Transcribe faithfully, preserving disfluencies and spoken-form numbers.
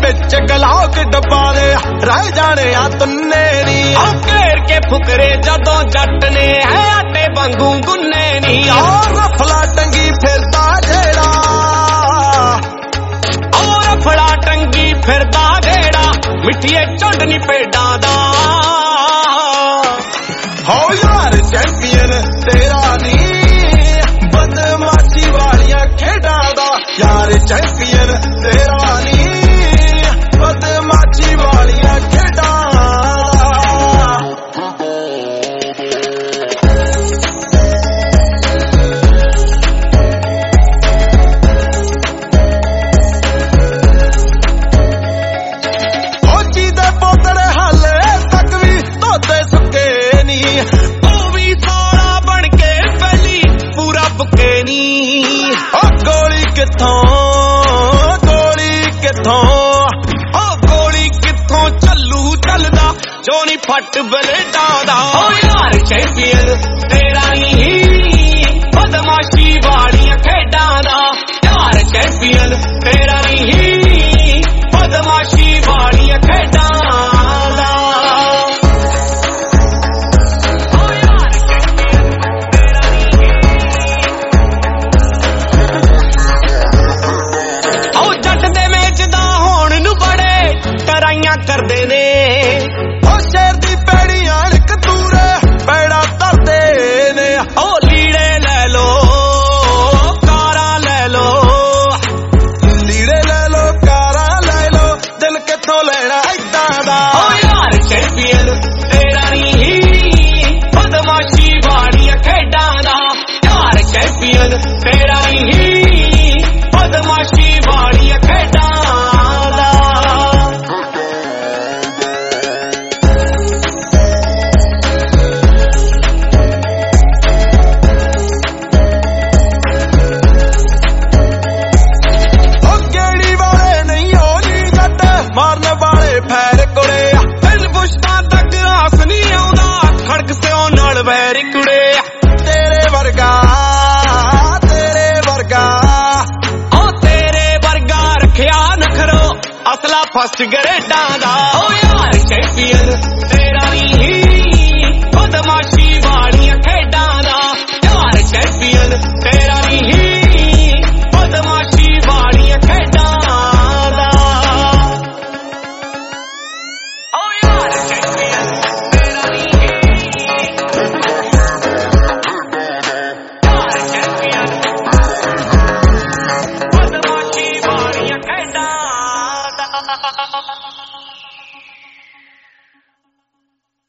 विच गलाक डब्बा दे रह जाने आ तुन्ने नी घेर के फुकरे जदों जट ने है आटे वांगू गुन्ने नी और रफला टंगी फिरदा जेड़ा और रफला टंगी फिरदा जेड़ा मिठिए झुंड नी भेडां दा हो यार चैंपियन तेरा नी बदमाशी वालियां खेडां दा यार चैंपियन तेरा नी बदमाशी वालियां खेडां फौजी दे पोतड़े हाले तक भी धोते सुके नी गोली किथों गोली किथों ओ गोली किथों चलू चलदा जो नी फट बलेटा दा ओ यार चैंपियन तेरा ही बदमाशी वालियां खेडां दा यार चैंपियन तेरा ही बदमाशी वालियां खेडां दा करदे ने ओ शेर दी पैड़ी आणक तूरे पैड़ा धरदे ने ओ लीड़े ले लो कारां ले लो लीड़े ले लो कारां ले लो दिल किथों लेना इदां दा ओ यार चैंपियन तेरा नी बदमाशी वालियां खेडां दा यार चैंपियन तेरा नी बदमाशी वालियां खेडां दा मारने वाले फैर कुड़े दिल पुछदा तक आस नहीं आउंदा खड़क सिओ नाल वैर कुड़े तेरे वर्गा तेरे वर्गा ओ तेरे वर्गा रखिया नखरो असला फस गरेडां दा ओ यार चैंपियन तेरा नी बदमाशी वालियां खेडां दा यार चैंपियन तेरा नी बदमाशी वालियां खेडां दा Ha ha ha ha.